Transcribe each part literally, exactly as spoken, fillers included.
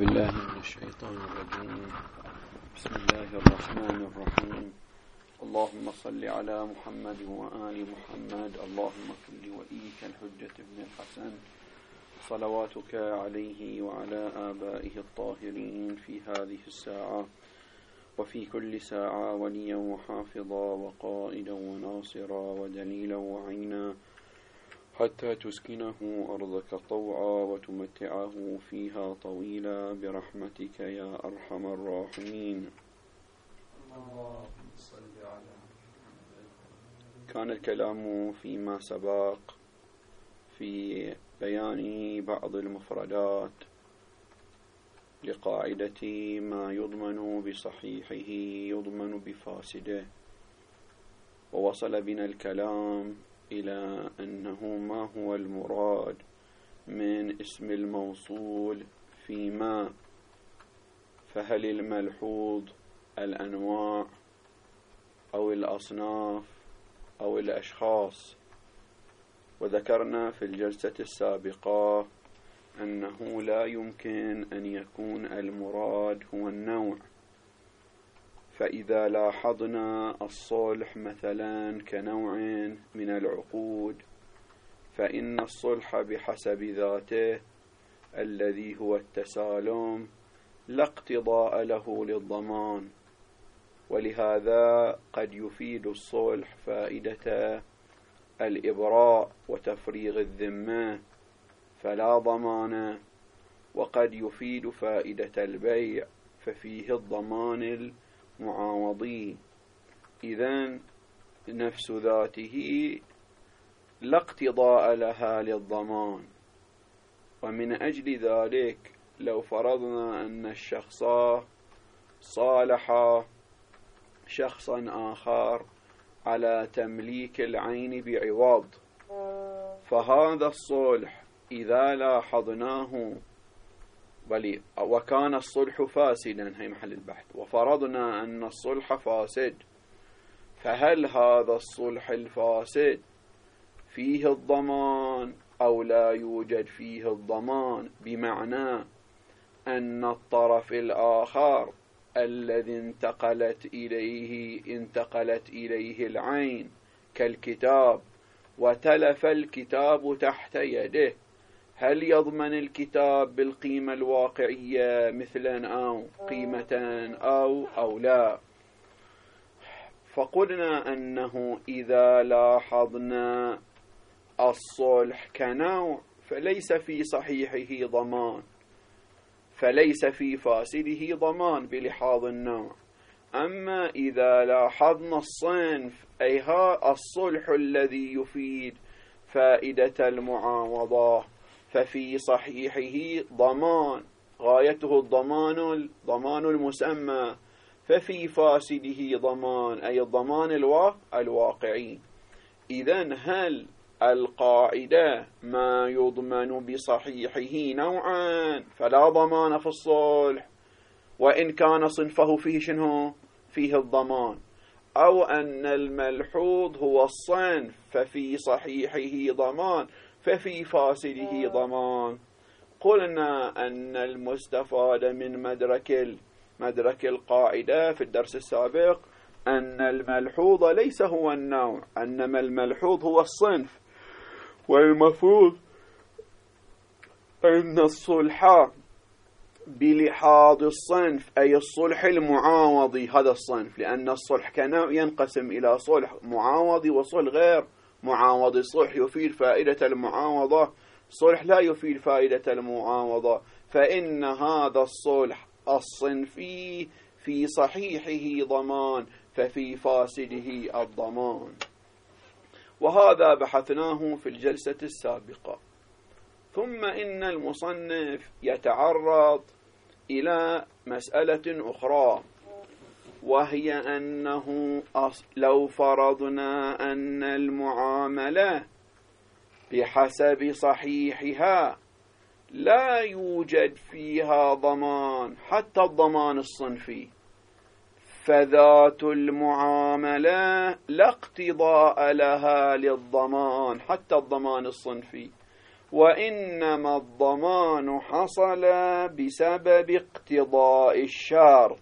بالله من الشيطان الرجيم. بسم الله الرحمن الرحيم. اللهم صل على محمد وآل محمد. اللهم كن لوليك الحجة ابن الحسن صلواتك عليه وعلى آبائه الطاهرين في هذه الساعة وفي كل ساعة وليا وحافظا وقائدا وناصرا ودليلا وعينا حتى تسكنه أرضك طوعا وتمتعه فيها طويلا برحمتك يا أرحم الراحمين. كان الكلام فيما سبق في بيان بعض المفردات لقاعدة ما يضمن بصحيحه يضمن بفاسده، ووصل بنا الكلام إلى أنه ما هو المراد من اسم الموصول فيما، فهل الملحوظ الأنواع أو الأصناف أو الأشخاص؟ وذكرنا في الجلسة السابقة أنه لا يمكن أن يكون المراد هو النوع، فإذا لاحظنا الصلح مثلا كنوع من العقود، فإن الصلح بحسب ذاته الذي هو التسالم لا اقتضاء له للضمان، ولهذا قد يفيد الصلح فائدة الإبراء وتفريغ الذمة فلا ضمان، وقد يفيد فائدة البيع ففيه الضمان المعاوضي. إذن نفس ذاته لا اقتضاء لها للضمان، ومن أجل ذلك لو فرضنا أن الشخص صالح شخصا آخر على تمليك العين بعوض، فهذا الصلح إذا لاحظناه بل وكان الصلح فاسدا، هي محل البحث، وفرضنا أن الصلح فاسد، فهل هذا الصلح الفاسد فيه الضمان أو لا يوجد فيه الضمان؟ بمعنى أن الطرف الآخر الذي انتقلت إليه انتقلت إليه العين كالكتاب وتلف الكتاب تحت يده، هل يضمن الكتاب بالقيمة الواقعية مثلا أو قيمة أو أو لا؟ فقلنا أنه إذا لاحظنا الصلح كنوع فليس في صحيحه ضمان، فليس في فاسده ضمان بلحاظ النوع. أما إذا لاحظنا الصنف أي ها الصلح الذي يفيد فائدة المعاوضة ففي صحيحه ضمان، غايته الضمان الضمان المسمى، ففي فاسده ضمان أي الضمان الوا... الواقعي. إذن هل القاعدة ما يضمن بصحيحه نوعا فلا ضمان في الصلح وإن كان صنفه فيه شنو فيه الضمان، أو أن الملحوظ هو الصنف ففي صحيحه ضمان ففي فاسده ضمان؟ قلنا أن المستفاد من مدرك مدرك القاعدة في الدرس السابق أن الملحوظ ليس هو النوع، أنما الملحوظ هو الصنف، والمفروض أن الصلح بلحاظ الصنف أي الصلح المعاوضي هذا الصنف، لأن الصلح كنوع ينقسم إلى صلح معاوضي وصلح غير معاوضي. صلح يفيد فائدة المعاوضة، صلح لا يفيد فائدة المعاوضة، فإن هذا الصلح الصنفي في صحيحه ضمان ففي فاسده الضمان، وهذا بحثناه في الجلسة السابقة. ثم إن المصنف يتعرض إلى مسألة أخرى، وهي أنه لو فرضنا أن المعاملة بحسب صحيحها لا يوجد فيها ضمان حتى الضمان الصنفي، فذات المعاملة لا اقتضاء لها للضمان حتى الضمان الصنفي، وإنما الضمان حصل بسبب اقتضاء الشرط،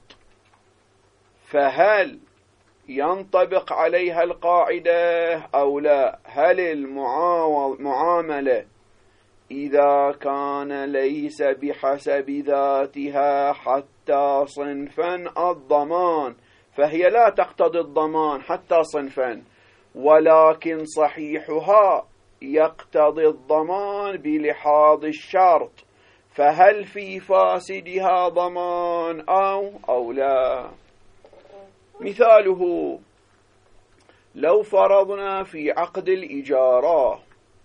فهل ينطبق عليها القاعدة أو لا؟ هل المعاملة إذا كان ليس بحسب ذاتها حتى صنفا الضمان، فهي لا تقتضي الضمان حتى صنفا، ولكن صحيحها يقتضي الضمان بلحاظ الشرط، فهل في فاسدها ضمان أو أو لا؟ مثاله: لو فرضنا في عقد الإجارة،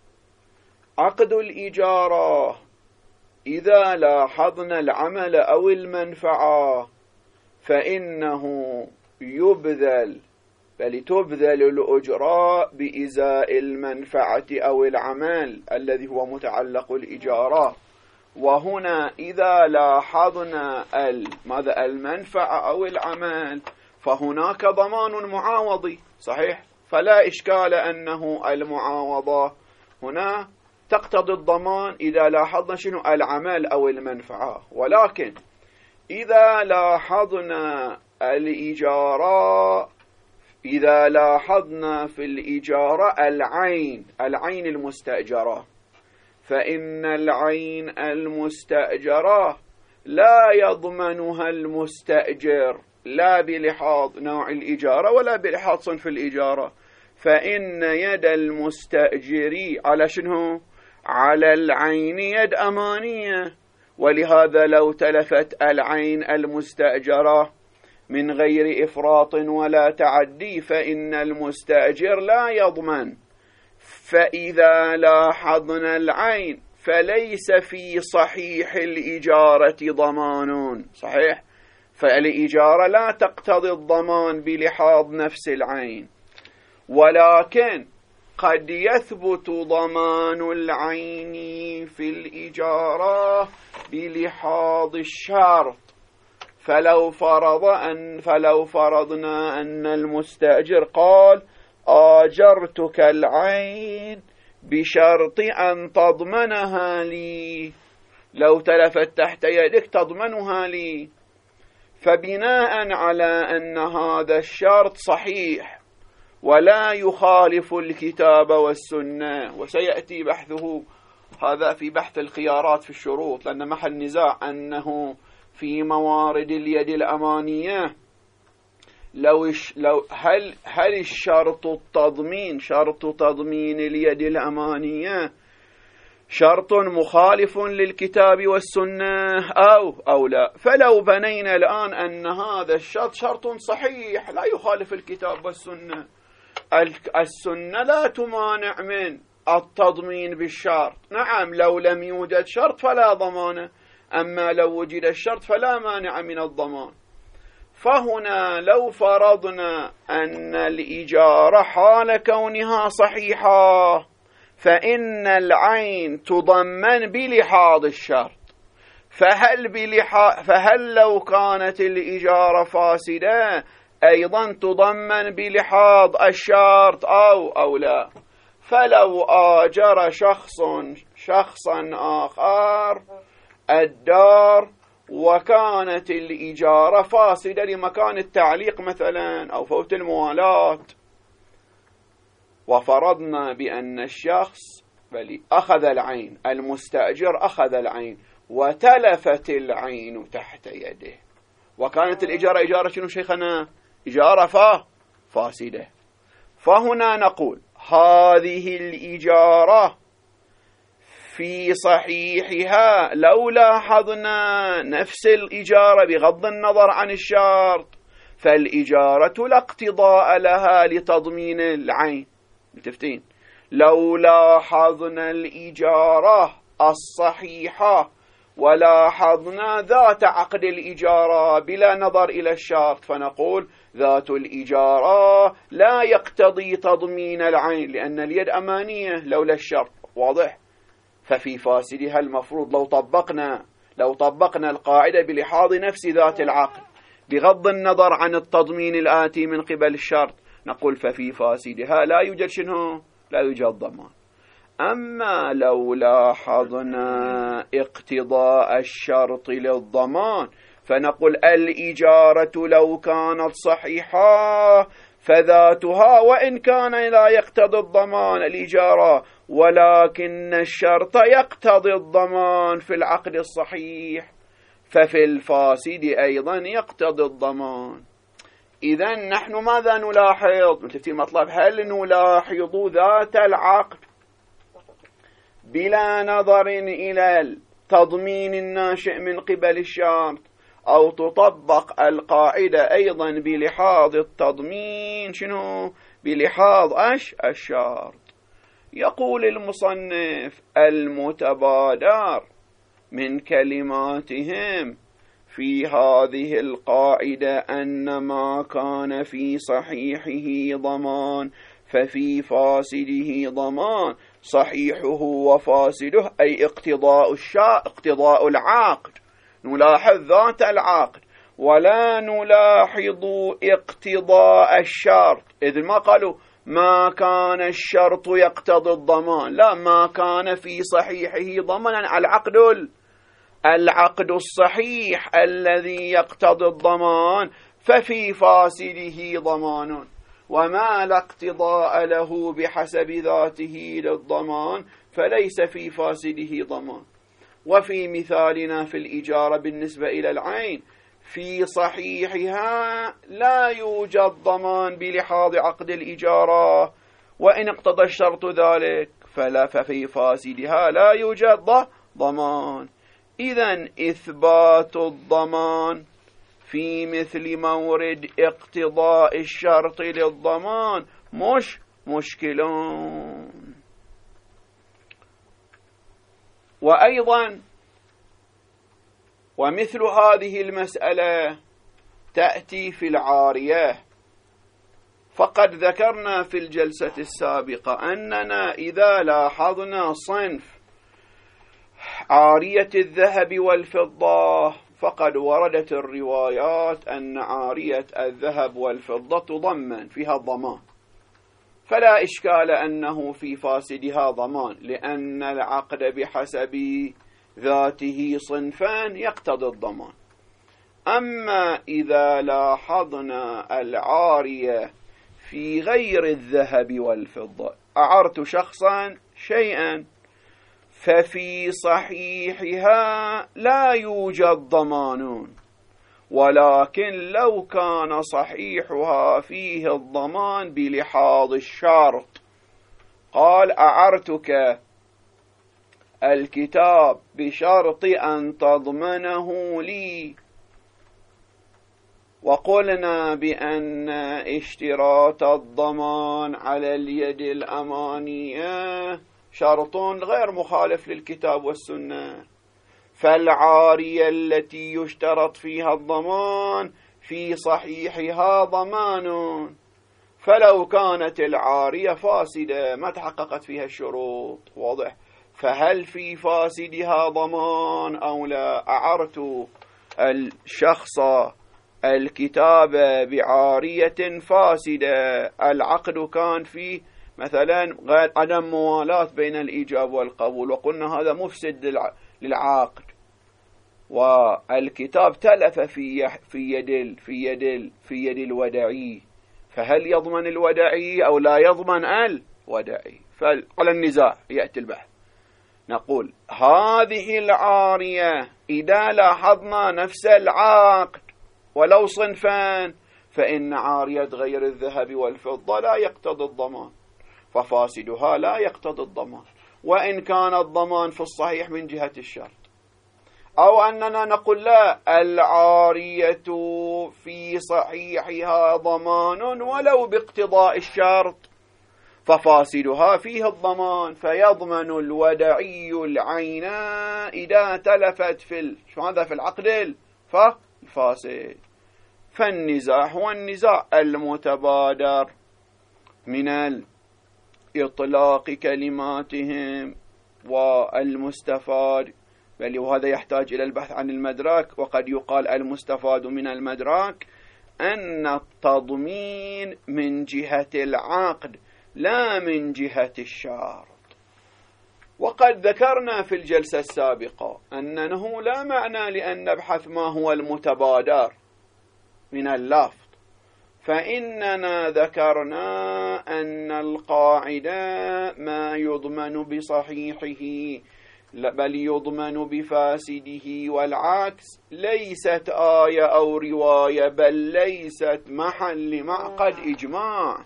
عقد الإجارة إذا لاحظنا العمل أو المنفعة فإنه يبذل، بل تبذل الأجراء بإزاء المنفعة أو العمل الذي هو متعلق الإجارة. وهنا إذا لاحظنا ماذا المنفعة أو العمل فهناك ضمان معاوضي، صحيح؟ فلا إشكال أنه المعاوضة هنا تقتضي الضمان إذا لاحظنا شنو العمل أو المنفعة. ولكن إذا لاحظنا الإجارة، إذا لاحظنا في الإجارة العين العين المستأجرة، فإن العين المستأجرة لا يضمنها المستأجر لا بلحاظ نوع الإجارة ولا بلحاظ صنف الإجارة، فإن يد المستأجر على شنو؟ على العين يد أمانية. ولهذا لو تلفت العين المستأجرة من غير إفراط ولا تعدي فإن المستأجر لا يضمن. فإذا لاحظنا العين فليس في صحيح الإجارة ضمان، صحيح؟ فالإجارة لا تقتضي الضمان بلحاظ نفس العين، ولكن قد يثبت ضمان العين في الإجارة بلحاظ الشرط. فلو فرض أن فلو فرضنا أن المستأجر قال: آجرتك العين بشرط أن تضمنها لي، لو تلفت تحت يدك تضمنها لي. فبناء على أن هذا الشرط صحيح ولا يخالف الكتاب والسنة، وسيأتي بحثه هذا في بحث الخيارات في الشروط، لأن محل نزاع أنه في موارد اليد الأمانية لو لو هل هل الشرط التضمين شرط تضمين اليد الأمانية شرط مخالف للكتاب والسنة أو أو لا؟ فلو بنينا الآن أن هذا الشرط شرط صحيح لا يخالف الكتاب والسنة، السنة لا تمانع من التضمين بالشرط، نعم لو لم يوجد شرط فلا ضمان، أما لو وجد الشرط فلا مانع من الضمان. فهنا لو فرضنا أن الإجارة حال كونها صحيحة فإن العين تضمن بلحاظ الشرط، فهل, بلحاظ فهل لو كانت الإجارة فاسدة أيضا تضمن بلحاظ الشرط أو أو لا؟ فلو آجر شخص شخصا آخر الدار وكانت الإجارة فاسدة لمكان التعليق مثلا أو فوت الموالاة، وفرضنا بأن الشخص بل أخذ العين، المستأجر أخذ العين وتلفت العين تحت يده، وكانت الإجارة إجارة شنو شيخنا؟ إجارة فا فاسدة. فهنا نقول هذه الإجارة في صحيحها لو لاحظنا نفس الإجارة بغض النظر عن الشرط فالإجارة لا اقتضاء لها لتضمين العين. متفتين؟ لو لاحظنا الإجارة الصحيحة ولاحظنا ذات عقد الإجارة بلا نظر إلى الشرط فنقول ذات الإجارة لا يقتضي تضمين العين لأن اليد أمانية لولا الشرط. واضح؟ ففي فاسدها المفروض لو طبقنا لو طبقنا القاعدة بلحاظ نفس ذات العقد بغض النظر عن التضمين الآتي من قبل الشرط نقول ففي فاسدها لا يوجد شنو؟ لا يوجد ضمان. أما لو لاحظنا اقتضاء الشرط للضمان فنقول الإجارة لو كانت صحيحة فذاتها وإن كان لا يقتضي الضمان الإجارة، ولكن الشرط يقتضي الضمان في العقد الصحيح، ففي الفاسد أيضا يقتضي الضمان. إذن نحن ماذا نلاحظ؟ مثل في مطلب هل نلاحظ ذات العقد بلا نظر إلى التضمين الناشئ من قبل الشرط، أو تطبق القاعدة أيضا بلحاظ التضمين شنو؟ بلحاظ أش الشرط. يقول المصنف المتبادر من كلماتهم في هذه القاعدة أن ما كان في صحيحه ضمان ففي فاسده ضمان، صحيحه وفاسده أي اقتضاء الشاء اقتضاء العقد، نلاحظ ذات العقد ولا نلاحظ اقتضاء الشرط، إذ ما قالوا ما كان الشرط يقتضي الضمان، لا، ما كان في صحيحه ضمنا، العقد العقد الصحيح الذي يقتضي الضمان ففي فاسده ضمان، وما لا اقتضاء له بحسب ذاته للضمان فليس في فاسده ضمان. وفي مثالنا في الإجارة بالنسبة إلى العين في صحيحها لا يوجد ضمان بلحاظ عقد الإجارة، وإن اقتضى الشرط ذلك فلا ففي فاسدها لا يوجد ضمان. إذن إثبات الضمان في مثل مورد اقتضاء الشرط للضمان مش مشكلون. وأيضا ومثل هذه المسألة تأتي في العارية، فقد ذكرنا في الجلسة السابقة أننا إذا لاحظنا صنف عارية الذهب والفضة فقد وردت الروايات أن عارية الذهب والفضة تضمن فيها الضمان، فلا إشكال أنه في فاسدها ضمان، لأن العقد بحسب ذاته صنفان يقتضي الضمان. أما إذا لاحظنا العارية في غير الذهب والفضة، أعرت شخصا شيئا ففي صحيحها لا يوجد ضمان، ولكن لو كان صحيحها فيه الضمان بلحاظ الشرط، قال أعرتك الكتاب بشرط أن تضمنه لي، وقلنا بأن اشتراط الضمان على اليد الأمانية شرط غير مخالف للكتاب والسنة، فالعارية التي يشترط فيها الضمان في صحيحها ضمان، فلو كانت العارية فاسدة ما تحققت فيها الشروط، واضح؟ فهل في فاسدها ضمان أو لا؟ أعرت الشخص الكتاب بعارية فاسدة، العقد كان فيه مثلا غير عدم موالاة بين الإيجاب والقبول، وقلنا هذا مفسد للعقد، والكتاب تلف في في يد في يد في يد الودعي، فهل يضمن الودعي أو لا يضمن الودعي؟ فعلى النزاع يأتي البحث. نقول هذه العارية إذا لاحظنا نفس العقد ولو صنفان، فإن عارية غير الذهب والفضة لا يقتضي الضمان، ففاسدها لا يقتضي الضمان، وإن كان الضمان في الصحيح من جهة الشرط. أو أننا نقول لا، العارية في صحيحها ضمان ولو باقتضاء الشرط، ففاسدها فيه الضمان، فيضمن الودعي العين إذا تلفت في هذا في العقد فالفاسد. فالنزاع هو النزاع المتبادر من إطلاق كلماتهم والمستفاد، بل وهذا يحتاج إلى البحث عن المدراك، وقد يقال المستفاد من المدراك أن التضمين من جهة العقد لا من جهة الشرط. وقد ذكرنا في الجلسة السابقة أنه لا معنى لأن نبحث ما هو المتبادر من اللفظ، فإننا ذكرنا أن القاعدة ما يضمن بصحيحه بل يضمن بفاسده، والعكس ليست آية أو رواية بل ليست محل معقد إجماع.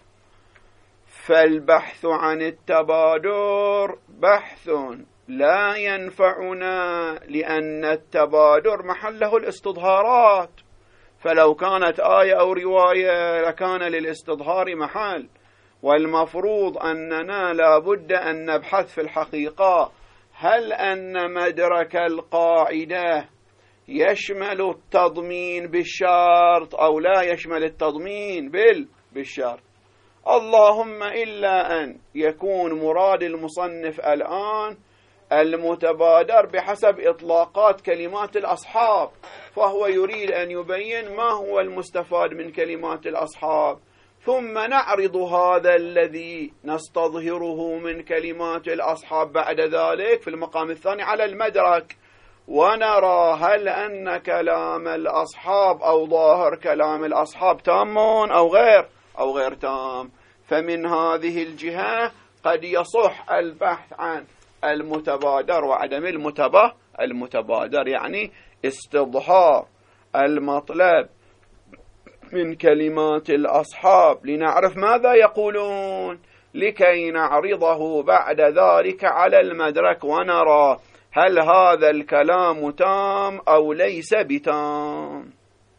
فالبحث عن التبادر بحث لا ينفعنا، لأن التبادر محله الاستظهارات، فلو كانت آية أو رواية لكان للاستظهار محل، والمفروض أننا لا بد أن نبحث في الحقيقة هل أن مدرك القاعدة يشمل التضمين بالشرط أو لا يشمل التضمين بالشرط. اللهم إلا أن يكون مراد المصنف الآن المتبادر بحسب إطلاقات كلمات الأصحاب، فهو يريد أن يبين ما هو المستفاد من كلمات الأصحاب، ثم نعرض هذا الذي نستظهره من كلمات الأصحاب بعد ذلك في المقام الثاني على المدرك، ونرى هل أن كلام الأصحاب أو ظاهر كلام الأصحاب تام أو غير أو غير تام. فمن هذه الجهة قد يصح البحث عن المتبادر وعدم المتبه المتبادر، يعني استظهار المطلب من كلمات الأصحاب لنعرف ماذا يقولون، لكي نعرضه بعد ذلك على المدرك ونرى هل هذا الكلام تام أو ليس بتام.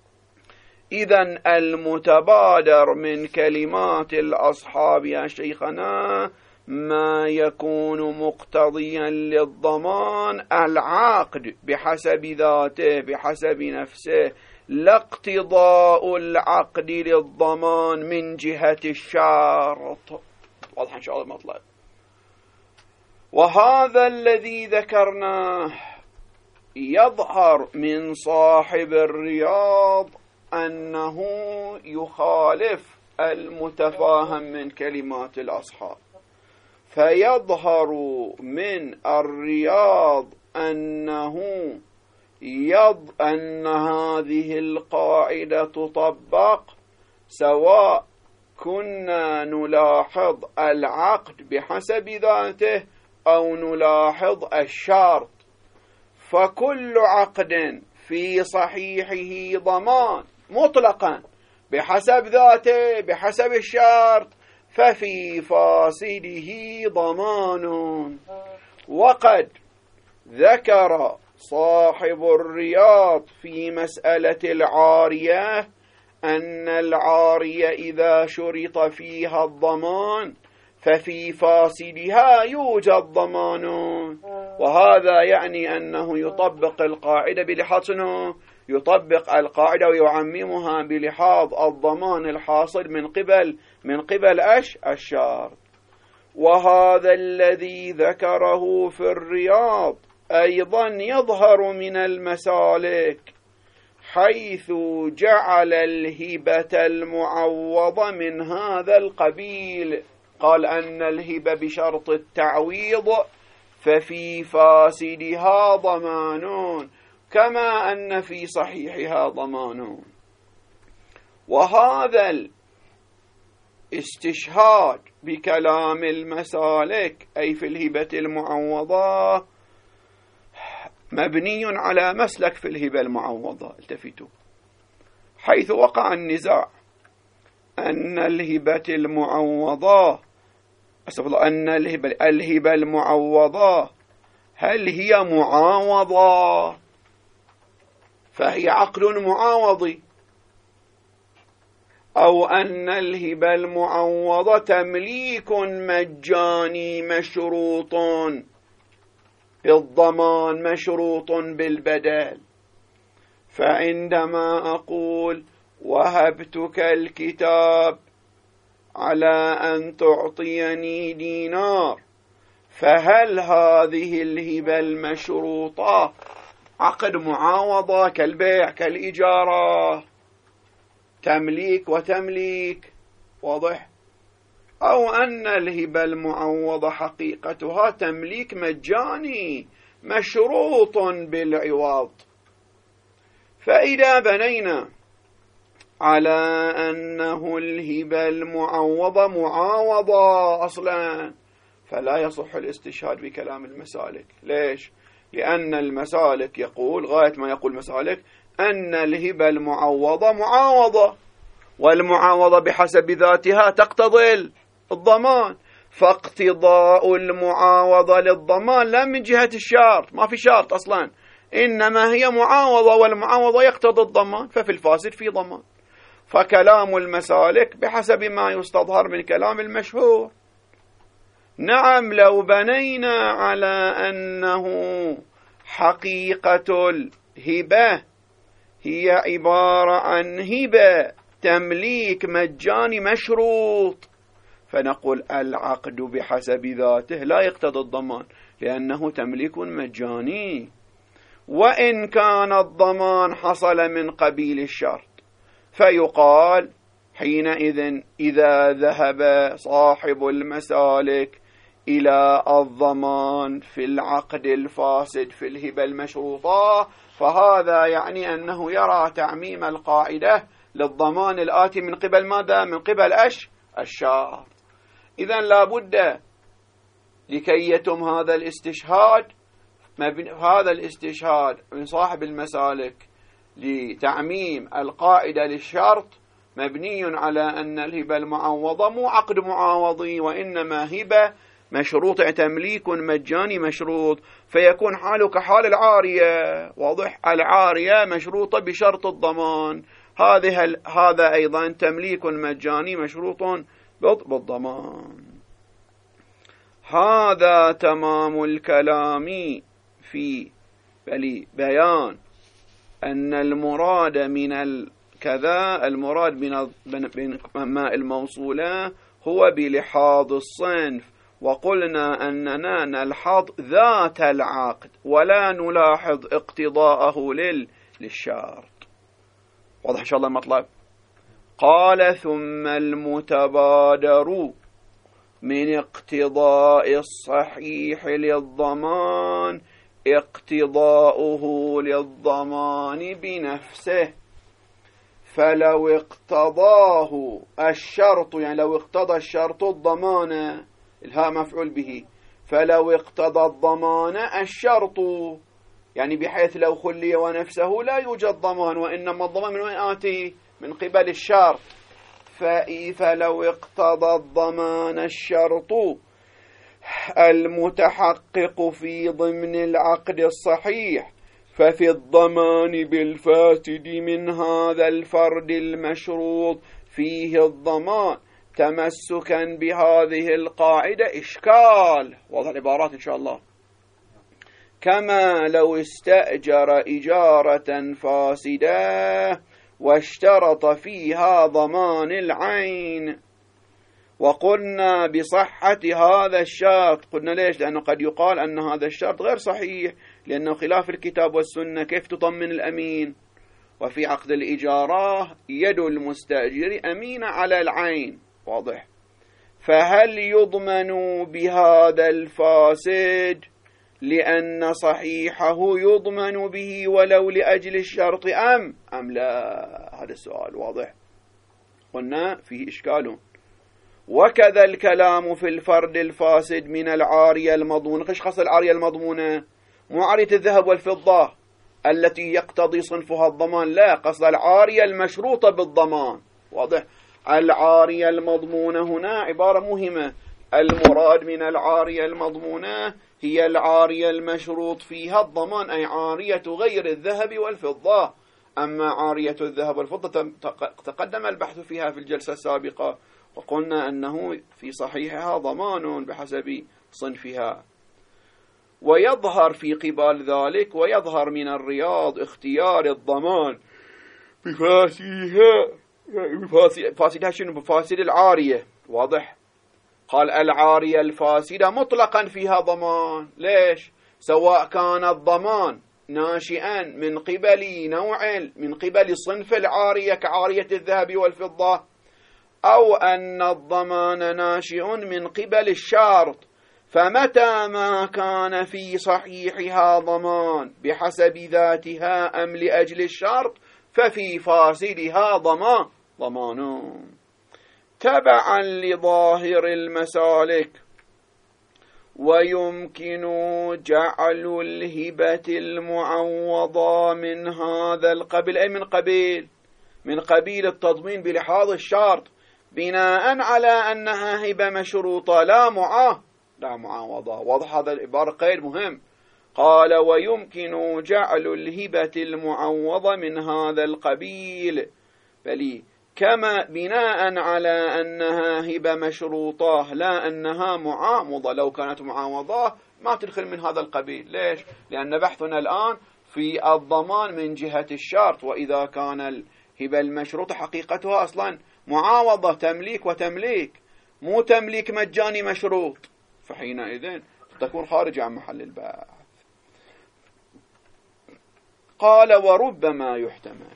إذن المتبادر من كلمات الأصحاب يا شيخنا ما يكون مقتضيا للضمان العقد بحسب ذاته بحسب نفسه، لا اقتضاء العقد للضمان من جهة الشرط. واضح إن شاء الله المطلب. وهذا الذي ذكرناه يظهر من صاحب الرياض أنه يخالف المتفاهم من كلمات الأصحاب، فيظهر من الرياض أنه يض أن هذه القاعدة تطبق سواء كنا نلاحظ العقد بحسب ذاته أو نلاحظ الشرط، فكل عقد في صحيحه ضمان مطلقا بحسب ذاته بحسب الشرط، ففي فاسده ضمان. وقد ذكر صاحب الرياض في مسألة العارية أن العارية إذا شرط فيها الضمان ففي فاسدها يوجد ضمان، وهذا يعني أنه يطبق القاعدة بلحاظ يطبق القاعدة ويعممها بلحاظ الضمان الحاصل من قبل من قبل أش الشرط. وهذا الذي ذكره في الرياض أيضا يظهر من المسالك، حيث جعل الهبة المعوضة من هذا القبيل، قال أن الهبة بشرط التعويض ففي فاسدها ضمان كما أن في صحيحها ضمان. وهذا الاستشهاد بكلام المسالك أي في الهبة المعوضة مبني على مسلك في الهبة المعوضة. التفتوا، حيث وقع النزاع أن الهبة المعوضة أن الهبة, الهبة المعوضة هل هي معاوضة فهي عقد معاوضي، أو أن الهبة المعوضة تمليك مجاني مشروط بالضمان مشروط بالبدل. فعندما أقول وهبتك الكتاب على أن تعطيني دينار، فهل هذه الهبة المشروطة عقد معاوضة كالبيع كالإجارة، تمليك وتمليك؟ واضح؟ أو أن الهبة المعوضة حقيقتها تمليك مجاني مشروط بالعوض. فإذا بنينا على أنه الهبة المعوضة معاوضة أصلا فلا يصح الاستشهاد بكلام المسالك. ليش؟ لأن المسالك يقول غاية ما يقول المسالك أن الهبة المعوضة معاوضة، والمعاوضة بحسب ذاتها تقتضي الضمان، فاقتضاء المعاوضة للضمان لا من جهة الشرط، ما في شرط أصلا، إنما هي معاوضة، والمعاوضة يقتضي الضمان، ففي الفاسد في ضمان. فكلام المسالك بحسب ما يستظهر من كلام المشهور. نعم لو بنينا على أنه حقيقة الهبة هي عبارة عن هبة تمليك مجاني مشروط، فنقول العقد بحسب ذاته لا يقتضي الضمان لأنه تمليك مجاني، وإن كان الضمان حصل من قبيل الشرط فيقال حينئذ إذا ذهب صاحب المسالك إلى الضمان في العقد الفاسد في الهبة المشروطة فهذا يعني أنه يرى تعميم القاعدة للضمان الآتي من قبل ماذا؟ من قبل أش الشرط. إذن لابد لكي يتم هذا الاستشهاد هذا الاستشهاد من صاحب المسالك لتعميم القاعدة للشرط مبني على أن الهبة المعوضة مو عقد معاوضي وإنما هبة مشروط تمليك مجاني مشروط، فيكون حاله كحال العارية. واضح؟ العارية مشروطة بشرط الضمان، هذه هذا أيضا تمليك مجاني مشروط بالضمان. هذا تمام الكلام في بيان أن المراد من الكذا المراد من ما الموصولة هو بلحاظ الصنف، وقلنا أننا نلحظ ذات العقد ولا نلاحظ اقتضاءه للشرط. واضح إن شاء الله المطلب؟ قال ثم المتبادر من اقتضاء الصحيح للضمان اقتضاؤه للضمان بنفسه، فلو اقتضاه الشرط يعني لو اقتضى الشرط الضمان الهاء مفعول به، فلو اقتضى الضمان الشرط يعني بحيث لو خلي ونفسه لا يوجد ضمان، وإنما الضمان من وين آتي؟ من قبل الشرط. فلو اقتضى الضمان الشرط المتحقق في ضمن العقد الصحيح ففي الضمان بالفاسد من هذا الفرد المشروط فيه الضمان تمسكا بهذه القاعدة إشكال. واضح العبارات إن شاء الله. كما لو استأجر إجارة فاسدة واشترط فيها ضمان العين، وقلنا بصحة هذا الشرط. قلنا ليش؟ لأنه قد يقال أن هذا الشرط غير صحيح لأنه خلاف الكتاب والسنة، كيف تضمن الأمين؟ وفي عقد الإجارة يد المستأجر أمين على العين. واضح؟ فهل يضمن بهذا الفاسد لأن صحيحه يضمن به ولو لأجل الشرط أم أم لا؟ هذا السؤال. واضح؟ قلنا فيه إشكال. وكذا الكلام في الفرد الفاسد من العارية المضمونة. خش خاصة العارية المضمونة مو عارية الذهب والفضة التي يقتضي صنفها الضمان، لا، قصد العارية المشروطة بالضمان. واضح؟ العارية المضمونة هنا عبارة مهمة. المراد من العارية المضمونة هي العارية المشروط فيها الضمان، أي عارية غير الذهب والفضة. أما عارية الذهب والفضة تقدم البحث فيها في الجلسة السابقة، وقلنا أنه في صحيحها ضمان بحسب صنفها. ويظهر في قبال ذلك ويظهر من الرياض اختيار الضمان بفاسدها. فاسدها شنو؟ بفاسد العارية. واضح؟ قال العارية الفاسدة مطلقا فيها ضمان. ليش؟ سواء كان الضمان ناشئا من قبل نوع من قبل صنف العارية كعارية الذهب والفضة، أو أن الضمان ناشئ من قبل الشرط، فمتى ما كان في صحيحها ضمان بحسب ذاتها أم لأجل الشرط ففي فاسدها ضمان ضمان. تبعا لظاهر المسالك، ويمكن جعل الهبة المعوضة من هذا القبيل، أي من قبيل من قبيل التضمين بلحاظ الشرط، بناء على أنها هبة مشروطة لا معاه لا معاوضة. واضح هذا العبارة قيد مهم. قال ويمكن جعل الهبة المعوضة من هذا القبيل، بل كما بناء على أنها هبة مشروطة لا أنها معاوضة. لو كانت معاوضة ما تدخل من هذا القبيل. ليش؟ لأن بحثنا الآن في الضمان من جهة الشرط، وإذا كان الهبة المشروطة حقيقتها أصلا معاوضة، تمليك وتمليك، مو تمليك مجاني مشروط، فحينئذ تكون خارج عن محل البحث. قال وربما يحتمل.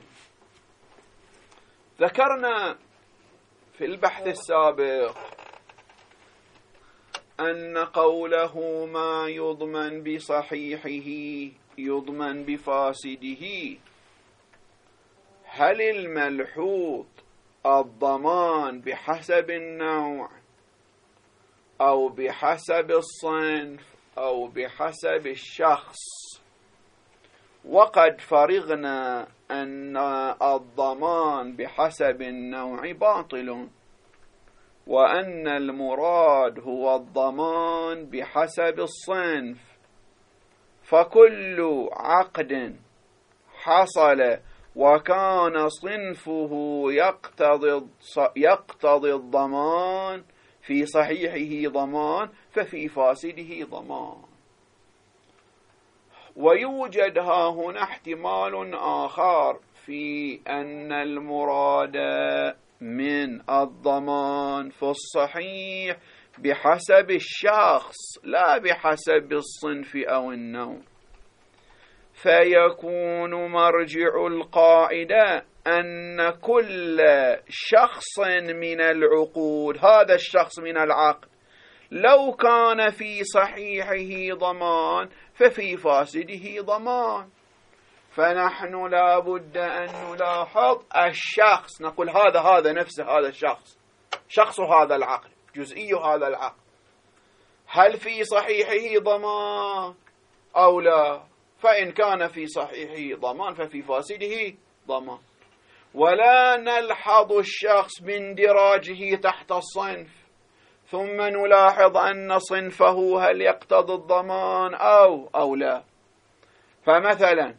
ذكرنا في البحث السابق أن قوله ما يضمن بصحيحه يضمن بفاسده، هل الملحوظ الضمان بحسب النوع أو بحسب الصنف أو بحسب الشخص؟ وقد فرغنا أن الضمان بحسب النوع باطل، وأن المراد هو الضمان بحسب الصنف. فكل عقد حصل وكان صنفه يقتضي يقتضي الضمان في صحيحه ضمان ففي فاسده ضمان. ويوجد ها هنا احتمال آخر في أن المراد من الضمان في الصحيح بحسب الشخص لا بحسب الصنف أو النوع، فيكون مرجع القاعدة أن كل شخص من العقود، هذا الشخص من العقد، لو كان في صحيحه ضمان ففي فاسده ضمان. فنحن لا بد أن نلاحظ الشخص، نقول هذا هذا نفسه هذا الشخص، شخص هذا العقد، جزئي هذا العقد، هل في صحيحه ضمان أو لا؟ فإن كان في صحيحه ضمان ففي فاسده ضمان. ولا نلحظ الشخص باندراجه تحت الصنف ثم نلاحظ أن صنفه هل يقتضي الضمان أو أو لا. فمثلا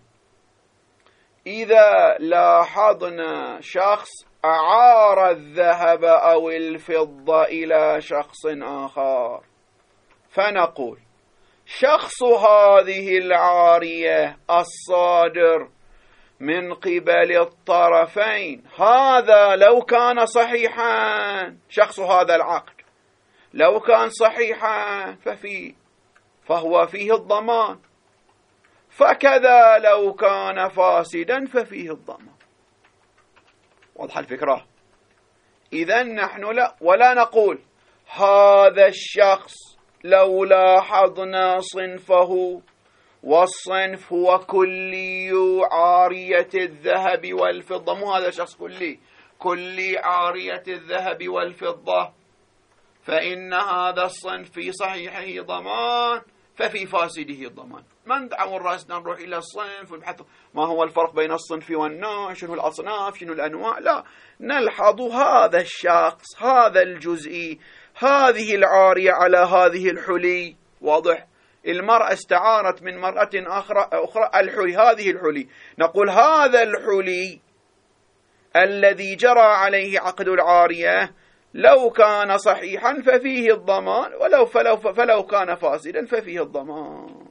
إذا لاحظنا شخص أعار الذهب أو الفضة إلى شخص آخر، فنقول شخص هذه العارية الصادر من قبل الطرفين هذا لو كان صحيحا، شخص هذا العقد لو كان صحيحا ففي فهو فيه الضمان، فكذا لو كان فاسدا ففيه الضمان. واضح الفكرة؟ إذن نحن لا ولا نقول هذا الشخص لو لاحظنا صنفه، والصنف هو كلي عارية الذهب والفضة، مو هذا الشخص كلي كلي عارية الذهب والفضة، فإن هذا الصنف في صحيحه ضمان ففي فاسده الضمان. ما ندعو رأسنا نروح إلى الصنف ونبحث ما هو الفرق بين الصنف والنوع، شنو الأصناف شنو الأنواع، لا، نلحظ هذا الشخص هذا الجزئي هذه العارية على هذه الحلي. واضح؟ المرأة استعارت من مرأة أخرى, أخرى الحلي، هذه الحلي، نقول هذا الحلي الذي جرى عليه عقد العارية لو كان صحيحا ففيه الضمان، ولو فلو, فلو كان فاسدا ففيه الضمان.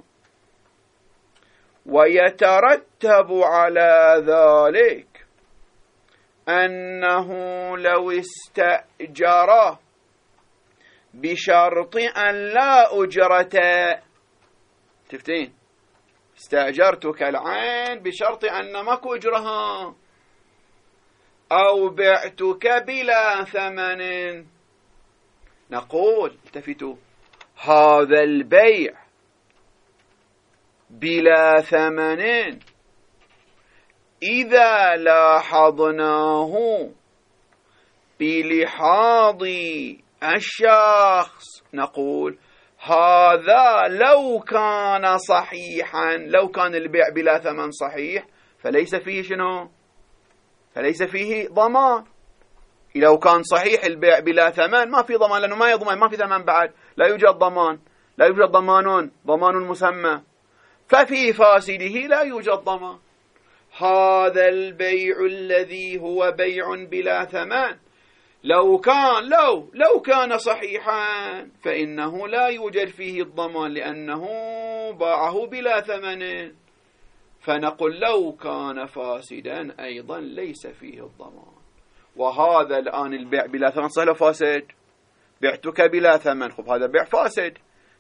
ويترتب على ذلك أنه لو استأجر بشرط أن لا أجرة، تفتين استأجرتك العين بشرط أن ماكو أجرها، أو بعتك بلا ثمن. نقول التفتوا، هذا البيع بلا ثمن إذا لاحظناه بلحاظ الشخص نقول هذا لو كان صحيحا، لو كان البيع بلا ثمن صحيح فليس فيه شنو؟ فليس فيه ضمان. لو كان صحيح البيع بلا ثمن ما في ضمان، لأنه ما يضمن، ما في ثمن بعد، لا يوجد ضمان، لا يوجد ضمان، ضمان مسمى، ففي فاسده لا يوجد ضمان. هذا البيع الذي هو بيع بلا ثمن لو كان لو لو كان صحيحا فإنه لا يوجد فيه الضمان، لأنه باعه بلا ثمن. فنقول لو كان فاسدا أيضا ليس فيه الضمان. وهذا الآن البيع بلا ثمن صحيح فاسد، بعتك بلا ثمن، خب هذا بيع فاسد،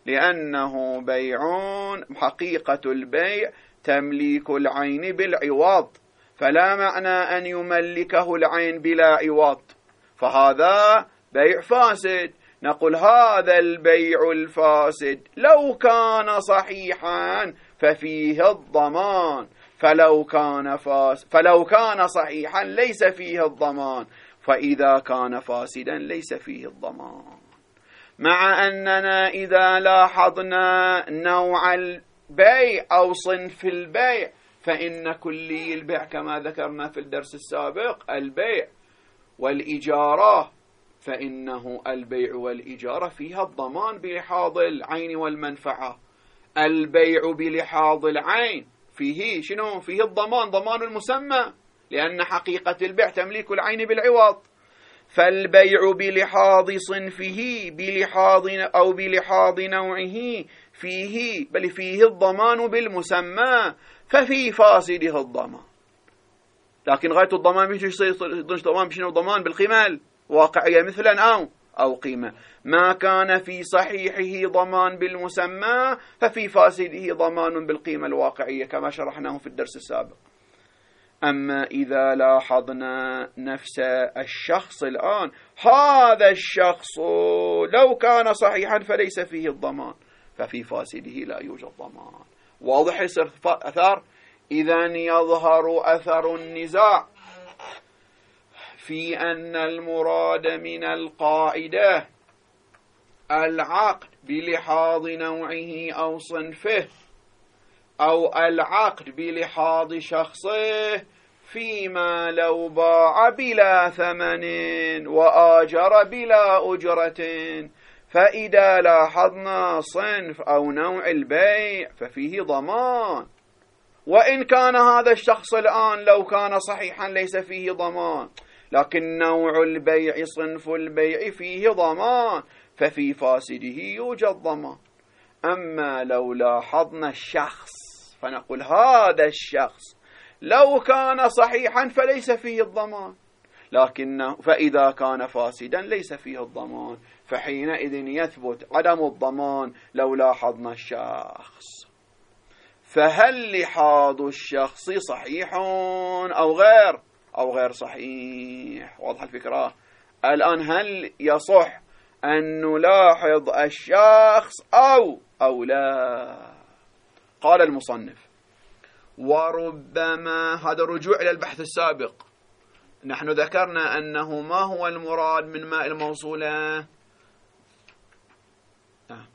لأنه بيع حقيقة البيع تمليك العين بالعوض، فلا معنى أن يملكه العين بلا عوض، فهذا بيع فاسد. نقول هذا البيع الفاسد لو كان صحيحا ففيه الضمان، فلو كان فاس فلو كان صحيحا ليس فيه الضمان، فإذا كان فاسدا ليس فيه الضمان. مع أننا إذا لاحظنا نوع البيع أو صنف البيع فإن كلي البيع كما ذكرنا في الدرس السابق البيع والإجارة، فإنه البيع والإجارة فيها الضمان بلحاظ العين والمنفعة. البيع بلحاظ العين فيه شنو؟ فيه الضمان، ضمان المسمى، لأن حقيقة البيع تمليك العين بالعوض. فالبيع بلحاظ صنفه بلحاظ أو بلحاظ نوعه فيه بل فيه الضمان بالمسمى، ففي فاسده الضمان. لكن غاية الضمان مش ضمان بشنو؟ ضمان بالقيمة الواقعية مثلا أو أو قيمة. ما كان في صحيحه ضمان بالمسمى ففي فاسده ضمان بالقيمة الواقعية كما شرحناه في الدرس السابق. أما إذا لاحظنا نفس الشخص الآن، هذا الشخص لو كان صحيحا فليس فيه الضمان، ففي فاسده لا يوجد ضمان. واضح يصير أثر؟ إذن يظهر أثر النزاع في أن المراد من القاعدة العقد بلحاظ نوعه أو صنفه، أو العقد بلحاظ شخصه، فيما لو باع بلا ثمن وآجر بلا أجرة. فإذا لاحظنا صنف أو نوع البيع ففيه ضمان، وإن كان هذا الشخص الآن لو كان صحيحا ليس فيه ضمان، لكن نوع البيع صنف البيع فيه ضمان، ففي فاسده يوجد ضمان. أما لو لاحظنا الشخص فنقول هذا الشخص لو كان صحيحا فليس فيه الضمان، لكن فإذا كان فاسدا ليس فيه الضمان، فحينئذ يثبت عدم الضمان لو لاحظنا الشخص. فهل لحاظ الشخص صحيح أو غير أو غير صحيح؟ واضح الفكرة؟ الآن هل يصح أن نلاحظ الشخص أو أو لا؟ قال المصنف وربما، هذا رجوع إلى البحث السابق، نحن ذكرنا أنه ما هو المراد من ماء الموصولة؟ نعم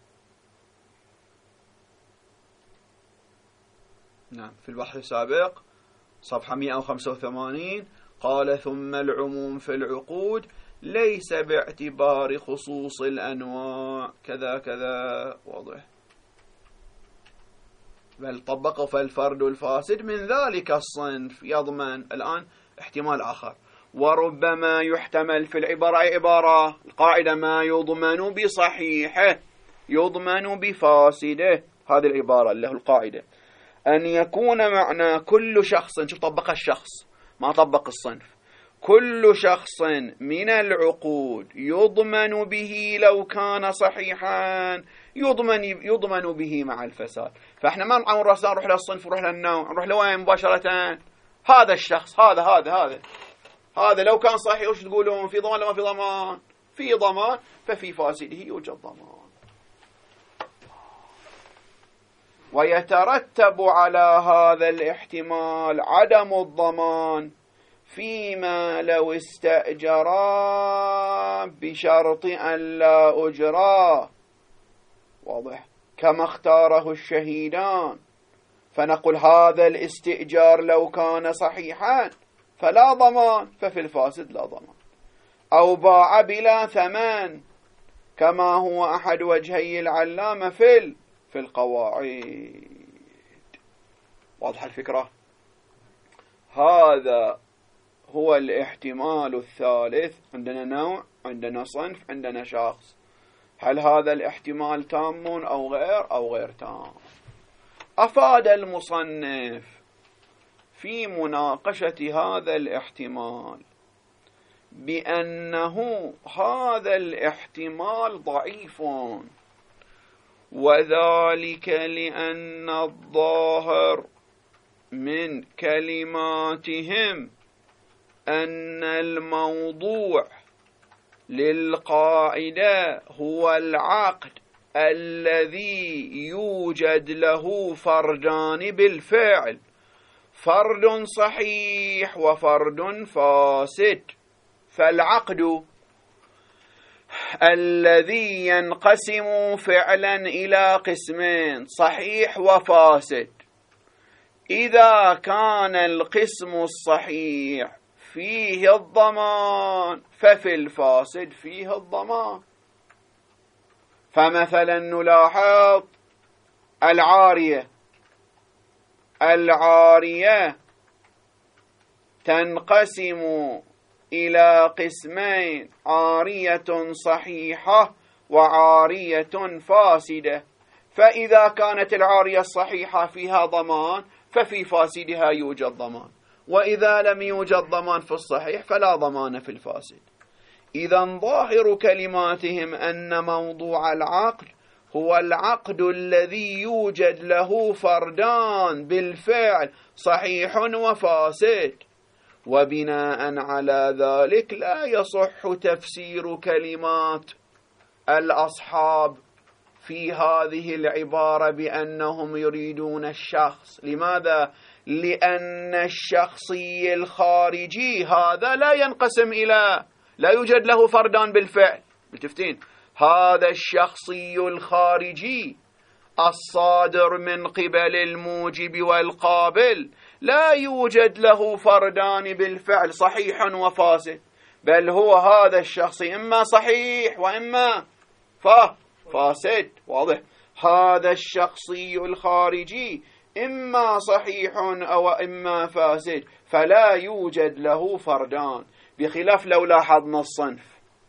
نعم في البحث السابق صفحة مئة وخمسة وثمانين قال ثم العموم في العقود ليس باعتبار خصوص الأنواع كذا كذا. واضح؟ بل طبقوا فالفرد الفاسد من ذلك الصنف يضمن. الآن احتمال آخر، وربما يحتمل في العبارة عبارة القاعدة ما يضمن بصحيحه يضمن بفاسده، هذه العبارة اللي هو القاعدة، أن يكون معنى كل شخص، شوف طبق الشخص ما طبق الصنف، كل شخص من العقود يضمن به لو كان صحيحا يضمن يضمن به مع الفساد. فاحنا ما نعمل راسنا نروح للصنف ونروح للنوع، نروح لوين مباشرة؟ هذا الشخص، هذا هذا هذا هذا لو كان صحيح وش تقولون؟ في ضمان ولا ما في ضمان؟ في ضمان، ففي فاسده يوجد ضمان. ويترتب على هذا الاحتمال عدم الضمان فيما لو استأجرا بشرط أن لا أجرا، واضح، كما اختاره الشهيدان، فنقول هذا الاستئجار لو كان صحيحا فلا ضمان، ففي الفاسد لا ضمان. أو باع بلا ثمن كما هو أحد وجهي العلامة في في القواعد. واضح الفكرة؟ هذا هو الاحتمال الثالث. عندنا نوع، عندنا صنف، عندنا شخص. هل هذا الاحتمال تام أو غير أو غير تام؟ أفاد المصنف في مناقشة هذا الاحتمال بأنه هذا الاحتمال ضعيف، وذلك لأن الظاهر من كلماتهم أن الموضوع للقاعدة هو العقد الذي يوجد له فردان بالفعل، فرد صحيح وفرد فاسد. فالعقد الذي ينقسم فعلا إلى قسمين، صحيح وفاسد، إذا كان القسم الصحيح فيه الضمان ففي الفاسد فيه الضمان. فمثلا نلاحظ العارية، العارية تنقسم إلى قسمين، عارية صحيحة وعارية فاسدة. فإذا كانت العارية الصحيحة فيها ضمان ففي فاسدها يوجد ضمان، وإذا لم يوجد ضمان في الصحيح فلا ضمان في الفاسد. إذن ظاهر كلماتهم أن موضوع العقد هو العقد الذي يوجد له فردان بالفعل صحيح وفاسد، وبناء على ذلك لا يصح تفسير كلمات الأصحاب في هذه العبارة بأنهم يريدون الشخص. لماذا؟ لأن الشخصي الخارجي هذا لا ينقسم إلى، لا يوجد له فردان بالفعل. متفقين؟ هذا الشخصي الخارجي الصادر من قبل الموجب والقابل لا يوجد له فردان بالفعل صحيح وفاسد، بل هو هذا الشخصي إما صحيح وإما فاسد. واضح؟ هذا الشخصي الخارجي إما صحيح أو إما فاسد، فلا يوجد له فردان، بخلاف لو لاحظنا الصنف،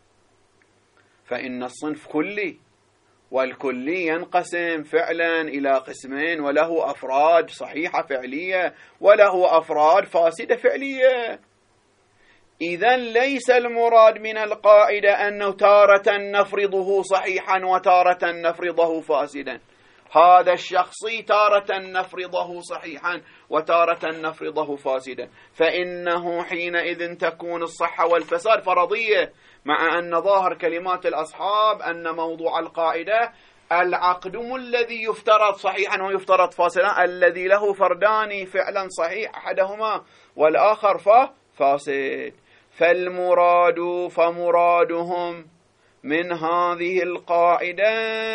فإن الصنف كلي، والكلي ينقسم فعلا إلى قسمين، وله أفراد صحيحة فعلية وله أفراد فاسدة فعلية. إذن ليس المراد من القاعدة أنه تارة نفرضه صحيحا وتارة نفرضه فاسدا. هذا الشخصي تارة نفرضه صحيحا وتارة نفرضه فاسدا، فإنه حينئذ تكون الصحة والفساد فرضية، مع أن ظاهر كلمات الأصحاب أن موضوع القاعدة العقد الذي يفترض صحيحا ويفترض فاسدا، الذي له فردان فعلا صحيح أحدهما والآخر فاسد. فالمراد فمرادهم من هذه القاعدة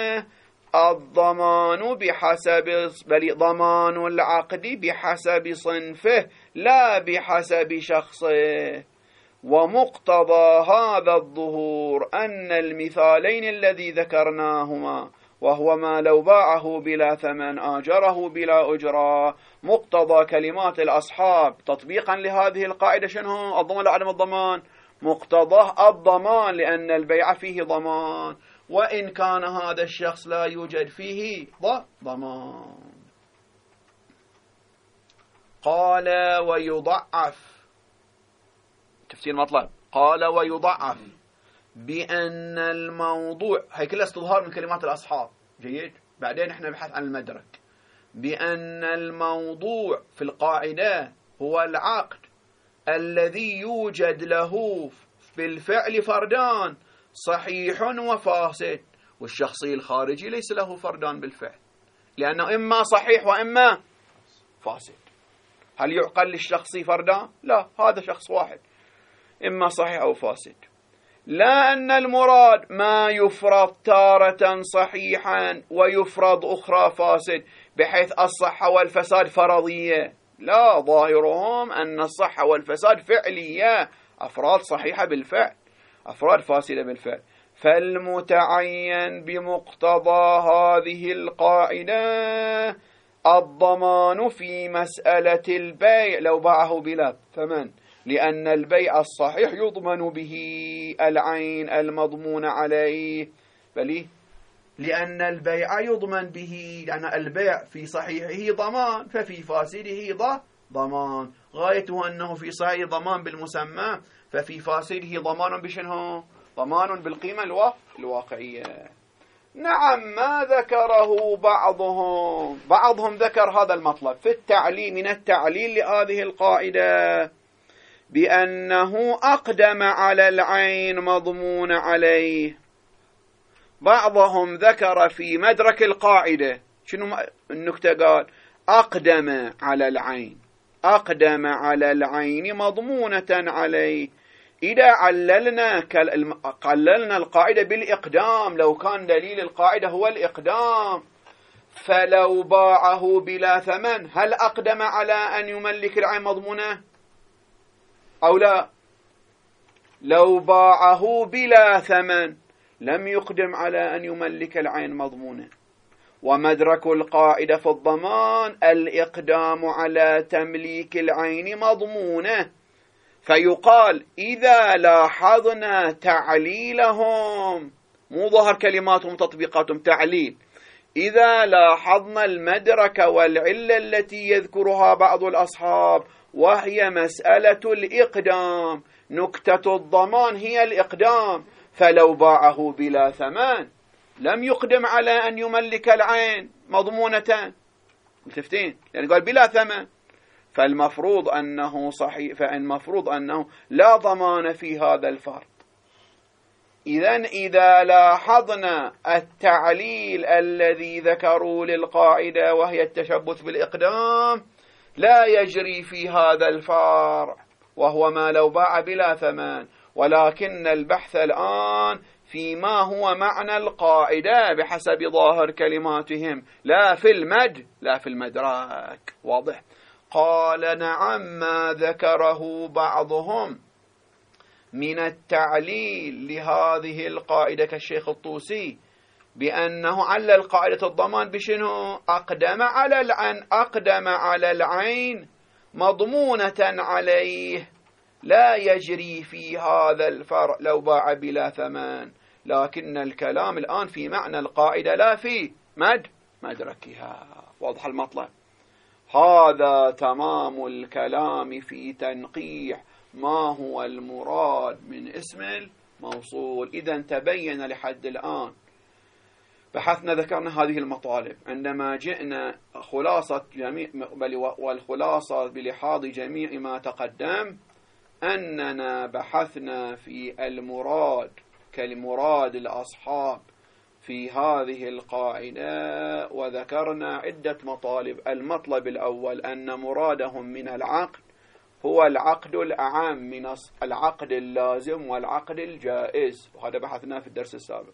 الضمان بحسب، بل ضمان العقد بحسب صنفه لا بحسب شخصه. ومقتضى هذا الظهور أن المثالين الذي ذكرناهما، وهو ما لو باعه بلا ثمن آجره بلا أجرة، مقتضى كلمات الأصحاب تطبيقا لهذه القاعدة شنو؟ الضمان لعدم الضمان، مقتضاه الضمان لأن البيع فيه ضمان، وإن كان هذا الشخص لا يوجد فيه ضمان. قال ويضعف، تفسير مطلب، قال ويضعف بأن الموضوع، هي كلها استظهار من كلمات الأصحاب، جيد، بعدين احنا نبحث عن المدرك. بأن الموضوع في القاعدة هو العقد الذي يوجد له بالفعل فردان صحيح وفاسد، والشخصي الخارجي ليس له فردان بالفعل، لأنه إما صحيح وإما فاسد. هل يعقل للشخصي فردان؟ لا، هذا شخص واحد، إما صحيح أو فاسد. لا أن المراد ما يفرض تارة صحيحا ويفرض أخرى فاسد، بحيث الصحة والفساد فرضية. لا، ظاهرهم أن الصحة والفساد فعلية، أفراد صحيحة بالفعل، أفراد فاسدة بالفعل. فالمتعين بمقتضى هذه القاعدة الضمان في مسألة البيع لو باعه بلا ثمن، لأن البيع الصحيح يضمن به العين المضمون عليه، بل لأن البيع يضمن به، لأن البيع في صحيحه ضمان، ففي فاسده ضمان. غايته أنه في صحيحه ضمان بالمسمى، ففي فاسده ضمان بشنه؟ ضمان بالقيمة الواقعية. نعم، ما ذكره بعضهم بعضهم ذكر هذا المطلب في التعليل، من التعليل لهذه القاعدة بأنه أقدم على العين مضمون عليه. بعضهم ذكر في مدرك القاعدة شنو النكتة؟ قال أقدم على العين، أقدم على العين مضمونة عليه. إذا عللنا قللنا القاعدة بالإقدام، لو كان دليل القاعدة هو الإقدام، فلو باعه بلا ثمن هل أقدم على أن يملك العين مضمونة أو لا؟ لو باعه بلا ثمن لم يقدم على أن يملك العين مضمونة. ومدرك القاعدة في الضمان الإقدام على تمليك العين مضمونة. فيقال إذا لاحظنا تعليلهم، مو ظهر كلماتهم تطبيقاتهم، تعليل، إذا لاحظنا المدرك والعلة التي يذكرها بعض الأصحاب وهي مسألة الإقدام، نكتة الضمان هي الإقدام، فلو باعه بلا ثمن لم يقدم على أن يملك العين مضمونة، متفتين؟ يعني قال بلا ثمن، فالمفروض أنه صحيح، فالمفروض أنه لا ضمان في هذا الفرد. إذن إذا لاحظنا التعليل الذي ذكروا للقاعدة وهي التشبث بالإقدام لا يجري في هذا الفرع، وهو ما لو باع بلا ثمن، ولكن البحث الآن فيما هو معنى القاعدة بحسب ظاهر كلماتهم، لا في المد لا في المدراك. واضح؟ قال نعم، ما ذكره بعضهم من التعليل لهذه القاعدة كالشيخ الطوسي بأنه علل قاعدة الضمان بشنو؟ أقدم على العين، أقدم على العين مضمونة عليه، لا يجري في هذا الفرع لو باع بلا ثمن، لكن الكلام الآن في معنى القاعدة لا في مد مدركها. واضح المطلب؟ هذا تمام الكلام في تنقيح ما هو المراد من اسم الموصول. إذا تبين لحد الآن بحثنا ذكرنا هذه المطالب، عندما جئنا خلاصة جميع والخلاصة بلحاظ جميع ما تقدم أننا بحثنا في المراد كالمراد الأصحاب في هذه القاعدة، وذكرنا عدة مطالب. المطلب الأول أن مرادهم من العقد هو العقد الأعم من العقد اللازم والعقد الجائز، وهذا بحثنا في الدرس السابق.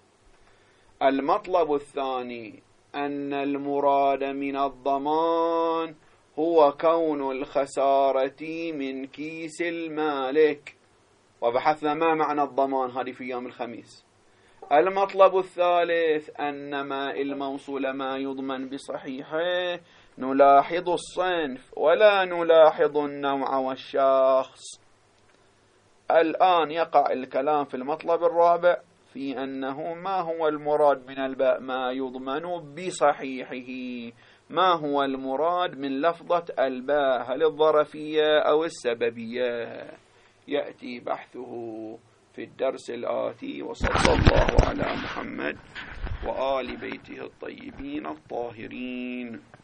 المطلب الثاني أن المراد من الضمان هو كون الخسارة من كيس المالك، وبحثنا ما معنى الضمان، هذه في يوم الخميس. المطلب الثالث أن ما الموصول ما يضمن بصحيحه نلاحظ الصنف ولا نلاحظ النوع والشخص. الآن يقع الكلام في المطلب الرابع في أنه ما هو المراد من الباء ما يضمن بصحيحه، ما هو المراد من لفظة الباء، هل الظرفية أو السببية؟ يأتي بحثه في الدرس الآتي. وصلى الله على محمد وآل بيته الطيبين الطاهرين.